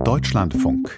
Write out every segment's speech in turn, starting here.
Deutschlandfunk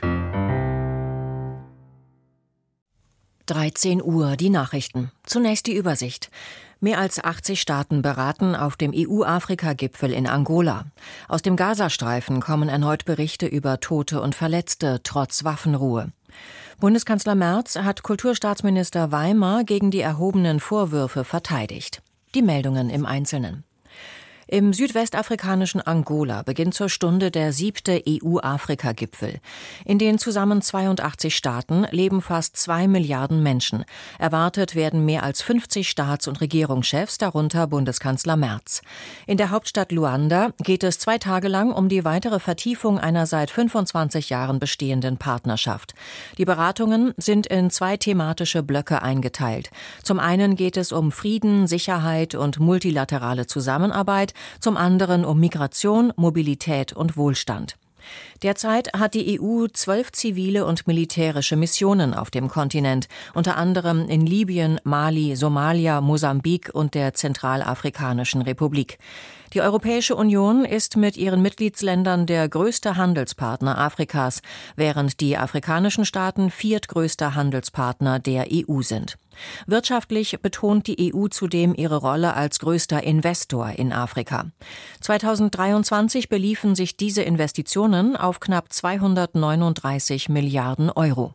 13 Uhr, die Nachrichten. Zunächst die Übersicht. Mehr als 80 Staaten beraten auf dem EU-Afrika-Gipfel in Angola. Aus dem Gazastreifen kommen erneut Berichte über Tote und Verletzte trotz Waffenruhe. Bundeskanzler Merz hat Kulturstaatsminister Weimar gegen die erhobenen Vorwürfe verteidigt. Die Meldungen im Einzelnen. Im südwestafrikanischen Angola beginnt zur Stunde der 7. EU-Afrika-Gipfel. In den zusammen 82 Staaten leben fast 2 Milliarden Menschen. Erwartet werden mehr als 50 Staats- und Regierungschefs, darunter Bundeskanzler Merz. In der Hauptstadt Luanda geht es 2 Tage lang um die weitere Vertiefung einer seit 25 Jahren bestehenden Partnerschaft. Die Beratungen sind in 2 thematische Blöcke eingeteilt. Zum einen geht es um Frieden, Sicherheit und multilaterale Zusammenarbeit, zum anderen um Migration, Mobilität und Wohlstand. Derzeit hat die EU 12 zivile und militärische Missionen auf dem Kontinent, unter anderem in Libyen, Mali, Somalia, Mosambik und der Zentralafrikanischen Republik. Die Europäische Union ist mit ihren Mitgliedsländern der größte Handelspartner Afrikas, während die afrikanischen Staaten viertgrößter Handelspartner der EU sind. Wirtschaftlich betont die EU zudem ihre Rolle als größter Investor in Afrika. 2023 beliefen sich diese Investitionen auf knapp 239 Milliarden Euro.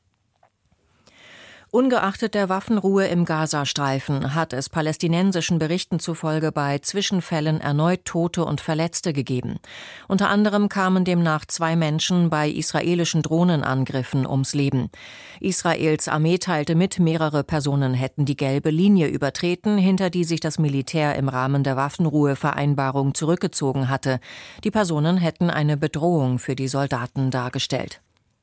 Ungeachtet der Waffenruhe im Gazastreifen hat es palästinensischen Berichten zufolge bei Zwischenfällen erneut Tote und Verletzte gegeben. Unter anderem kamen demnach 2 Menschen bei israelischen Drohnenangriffen ums Leben. Israels Armee teilte mit, mehrere Personen hätten die gelbe Linie übertreten, hinter die sich das Militär im Rahmen der Waffenruhevereinbarung zurückgezogen hatte. Die Personen hätten eine Bedrohung für die Soldaten dargestellt.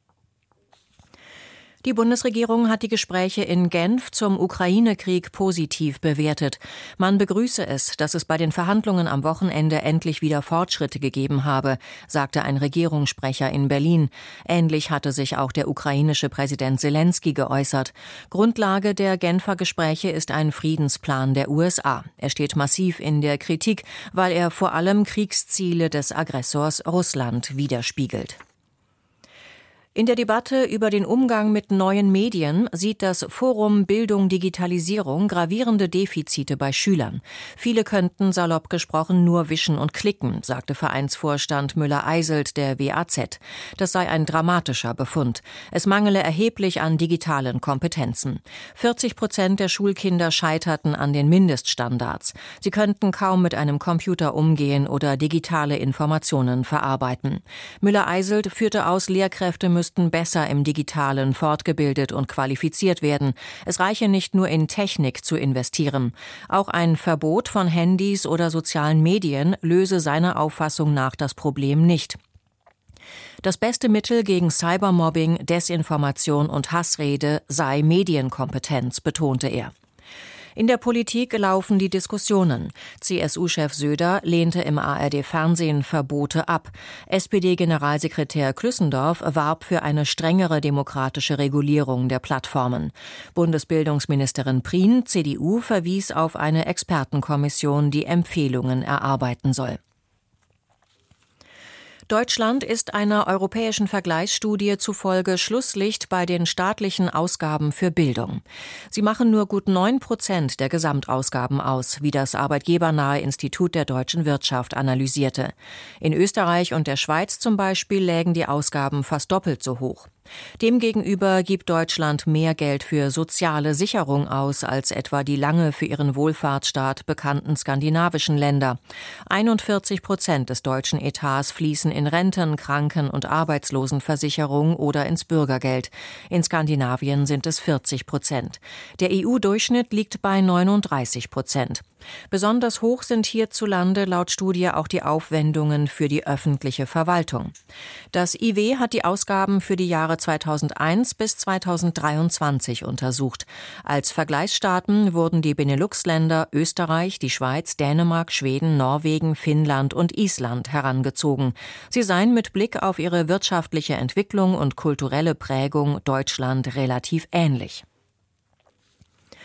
Die Bundesregierung hat die Gespräche in Genf zum Ukraine-Krieg positiv bewertet. Man begrüße es, dass es bei den Verhandlungen am Wochenende endlich wieder Fortschritte gegeben habe, sagte ein Regierungssprecher in Berlin. Ähnlich hatte sich auch der ukrainische Präsident Selenskyj geäußert. Grundlage der Genfer Gespräche ist ein Friedensplan der USA. Er steht massiv in der Kritik, weil er vor allem Kriegsziele des Aggressors Russland widerspiegelt. In der Debatte über den Umgang mit neuen Medien sieht das Forum Bildung Digitalisierung gravierende Defizite bei Schülern. Viele könnten, salopp gesprochen, nur wischen und klicken, sagte Vereinsvorstand Müller-Eiselt der WAZ. Das sei ein dramatischer Befund. Es mangele erheblich an digitalen Kompetenzen. 40% der Schulkinder scheiterten an den Mindeststandards. Sie könnten kaum mit einem Computer umgehen oder digitale Informationen verarbeiten. Müller-Eiselt führte aus, Lehrkräfte müssten besser im Digitalen fortgebildet und qualifiziert werden. Es reiche nicht nur in Technik zu investieren. Auch ein Verbot von Handys oder sozialen Medien löse seiner Auffassung nach das Problem nicht. Das beste Mittel gegen Cybermobbing, Desinformation und Hassrede sei Medienkompetenz, betonte er. In der Politik laufen die Diskussionen. CSU-Chef Söder lehnte im ARD-Fernsehen Verbote ab. SPD-Generalsekretär Klüssendorf warb für eine strengere demokratische Regulierung der Plattformen. Bundesbildungsministerin Prien, CDU, verwies auf eine Expertenkommission, die Empfehlungen erarbeiten soll. Deutschland ist einer europäischen Vergleichsstudie zufolge Schlusslicht bei den staatlichen Ausgaben für Bildung. Sie machen nur gut 9% der Gesamtausgaben aus, wie das arbeitgebernahe Institut der deutschen Wirtschaft analysierte. In Österreich und der Schweiz zum Beispiel lägen die Ausgaben fast doppelt so hoch. Demgegenüber gibt Deutschland mehr Geld für soziale Sicherung aus als etwa die lange für ihren Wohlfahrtsstaat bekannten skandinavischen Länder. 41% des deutschen Etats fließen in Renten-, Kranken- und Arbeitslosenversicherung oder ins Bürgergeld. In Skandinavien sind es 40%. Der EU-Durchschnitt liegt bei 39%. Besonders hoch sind hierzulande laut Studie auch die Aufwendungen für die öffentliche Verwaltung. Das IW hat die Ausgaben für die Jahre 2001 bis 2023 untersucht. Als Vergleichsstaaten wurden die Benelux-Länder Österreich, die Schweiz, Dänemark, Schweden, Norwegen, Finnland und Island herangezogen. Sie seien mit Blick auf ihre wirtschaftliche Entwicklung und kulturelle Prägung Deutschland relativ ähnlich.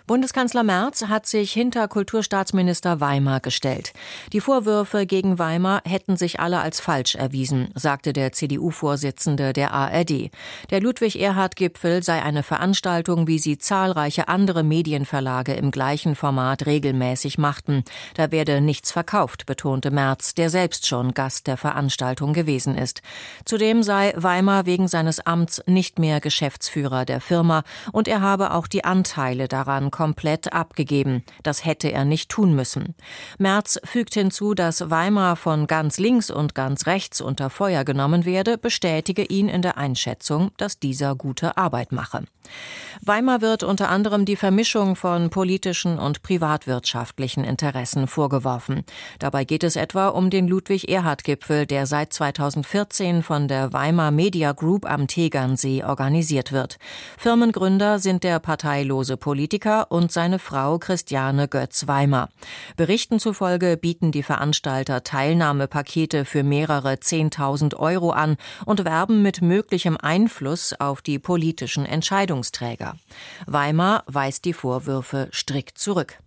Bundeskanzler Merz hat sich hinter Kulturstaatsminister Weimar gestellt. Die Vorwürfe gegen Weimar hätten sich alle als falsch erwiesen, sagte der CDU-Vorsitzende der ARD. Der Ludwig-Erhard-Gipfel sei eine Veranstaltung, wie sie zahlreiche andere Medienverlage im gleichen Format regelmäßig machten. Da werde nichts verkauft, betonte Merz, der selbst schon Gast der Veranstaltung gewesen ist. Zudem sei Weimar wegen seines Amts nicht mehr Geschäftsführer der Firma und er habe auch die Anteile daran komplett abgegeben. Das hätte er nicht tun müssen. Merz fügt hinzu, dass Weimar von ganz links und ganz rechts unter Feuer genommen werde, bestätige ihn in der Einschätzung, dass dieser gute Arbeit mache. Weimar wird unter anderem die Vermischung von politischen und privatwirtschaftlichen Interessen vorgeworfen. Dabei geht es etwa um den Ludwig-Erhard-Gipfel, der seit 2014 von der Weimar Media Group am Tegernsee organisiert wird. Firmengründer sind der parteilose Politiker und seine Frau Christiane Götz-Weimar. Berichten zufolge bieten die Veranstalter Teilnahmepakete für mehrere 10.000 € an und werben mit möglichem Einfluss auf die politischen Entscheidungsträger. Weimar weist die Vorwürfe strikt zurück.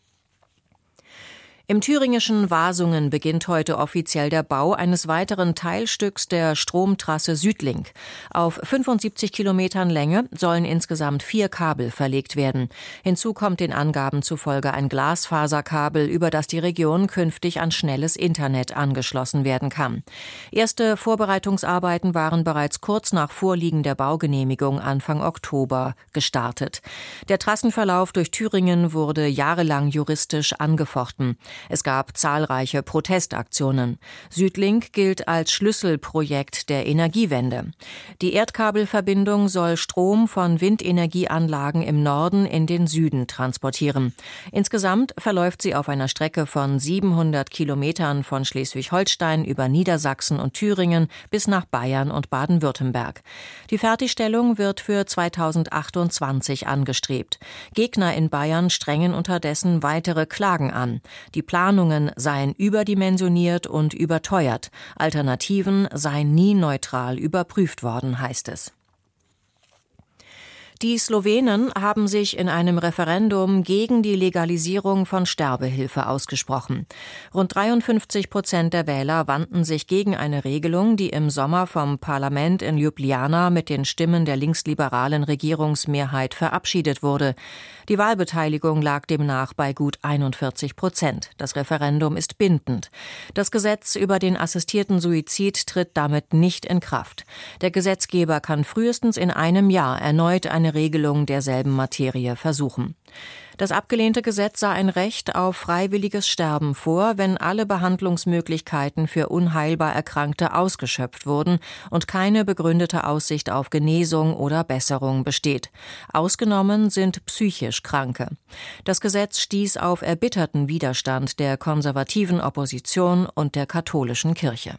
Im thüringischen Wasungen beginnt heute offiziell der Bau eines weiteren Teilstücks der Stromtrasse Südlink. Auf 75 Kilometern Länge sollen insgesamt 4 Kabel verlegt werden. Hinzu kommt den Angaben zufolge ein Glasfaserkabel, über das die Region künftig an schnelles Internet angeschlossen werden kann. Erste Vorbereitungsarbeiten waren bereits kurz nach Vorliegen der Baugenehmigung Anfang Oktober gestartet. Der Trassenverlauf durch Thüringen wurde jahrelang juristisch angefochten. Es gab zahlreiche Protestaktionen. Südlink gilt als Schlüsselprojekt der Energiewende. Die Erdkabelverbindung soll Strom von Windenergieanlagen im Norden in den Süden transportieren. Insgesamt verläuft sie auf einer Strecke von 700 Kilometern von Schleswig-Holstein über Niedersachsen und Thüringen bis nach Bayern und Baden-Württemberg. Die Fertigstellung wird für 2028 angestrebt. Gegner in Bayern strengen unterdessen weitere Klagen an. Die Planungen seien überdimensioniert und überteuert. Alternativen seien nie neutral überprüft worden, heißt es. Die Slowenen haben sich in einem Referendum gegen die Legalisierung von Sterbehilfe ausgesprochen. Rund 53% der Wähler wandten sich gegen eine Regelung, die im Sommer vom Parlament in Ljubljana mit den Stimmen der linksliberalen Regierungsmehrheit verabschiedet wurde. Die Wahlbeteiligung lag demnach bei gut 41%. Das Referendum ist bindend. Das Gesetz über den assistierten Suizid tritt damit nicht in Kraft. Der Gesetzgeber kann frühestens in einem Jahr erneut eine Regelung derselben Materie versuchen. Das abgelehnte Gesetz sah ein Recht auf freiwilliges Sterben vor, wenn alle Behandlungsmöglichkeiten für unheilbar Erkrankte ausgeschöpft wurden und keine begründete Aussicht auf Genesung oder Besserung besteht. Ausgenommen sind psychisch Kranke. Das Gesetz stieß auf erbitterten Widerstand der konservativen Opposition und der katholischen Kirche.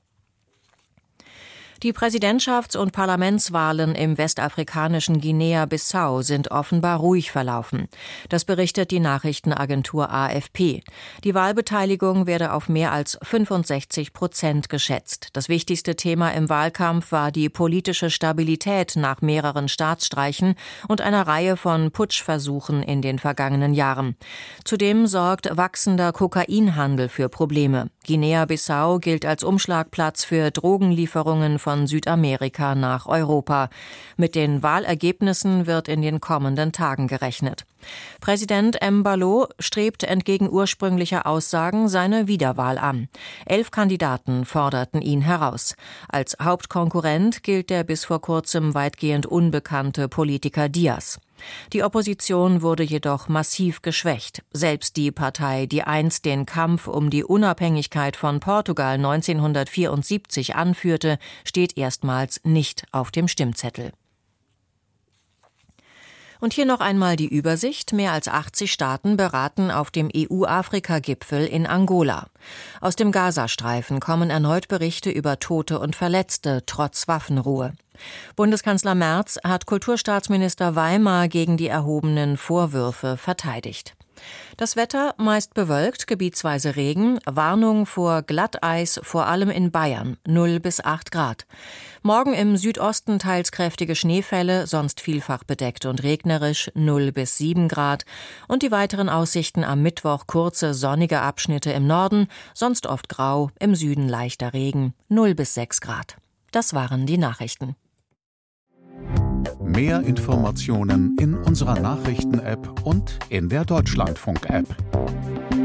Die Präsidentschafts- und Parlamentswahlen im westafrikanischen Guinea-Bissau sind offenbar ruhig verlaufen. Das berichtet die Nachrichtenagentur AFP. Die Wahlbeteiligung werde auf mehr als 65% geschätzt. Das wichtigste Thema im Wahlkampf war die politische Stabilität nach mehreren Staatsstreichen und einer Reihe von Putschversuchen in den vergangenen Jahren. Zudem sorgt wachsender Kokainhandel für Probleme. Guinea-Bissau gilt als Umschlagplatz für Drogenlieferungen von Südamerika nach Europa. Mit den Wahlergebnissen wird in den kommenden Tagen gerechnet. Präsident Embalo strebt entgegen ursprünglicher Aussagen seine Wiederwahl an. 11 Kandidaten forderten ihn heraus. Als Hauptkonkurrent gilt der bis vor kurzem weitgehend unbekannte Politiker Dias. Die Opposition wurde jedoch massiv geschwächt. Selbst die Partei, die einst den Kampf um die Unabhängigkeit von Portugal 1974 anführte, steht erstmals nicht auf dem Stimmzettel. Und hier noch einmal die Übersicht. Mehr als 80 Staaten beraten auf dem EU-Afrika-Gipfel in Angola. Aus dem Gazastreifen kommen erneut Berichte über Tote und Verletzte trotz Waffenruhe. Bundeskanzler Merz hat Kulturstaatsminister Weimar gegen die erhobenen Vorwürfe verteidigt. Das Wetter meist bewölkt, gebietsweise Regen, Warnung vor Glatteis, vor allem in Bayern, 0 bis 8 Grad. Morgen im Südosten teils kräftige Schneefälle, sonst vielfach bedeckt und regnerisch, 0 bis 7 Grad. Und die weiteren Aussichten am Mittwoch kurze, sonnige Abschnitte im Norden, sonst oft grau, im Süden leichter Regen, 0 bis 6 Grad. Das waren die Nachrichten. Mehr Informationen in unserer Nachrichten-App und in der Deutschlandfunk-App.